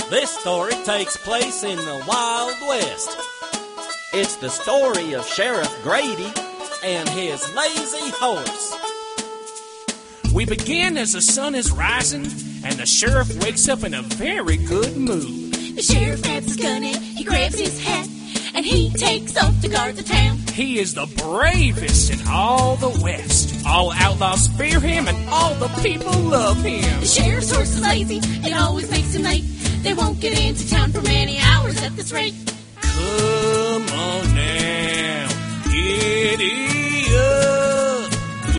This story takes place in the Wild West. It's the story of Sheriff Grady and his lazy horse. We begin as the sun is rising, and the sheriff wakes up in a very good mood. The sheriff grabs his gun and he grabs his hat, and he takes off to guard the town. He is the bravest in all the West. All outlaws fear him, and all the people love him. The sheriff's horse is lazy, it always makes him late. They won't get into town for many hours at this rate. Come on now, giddy up.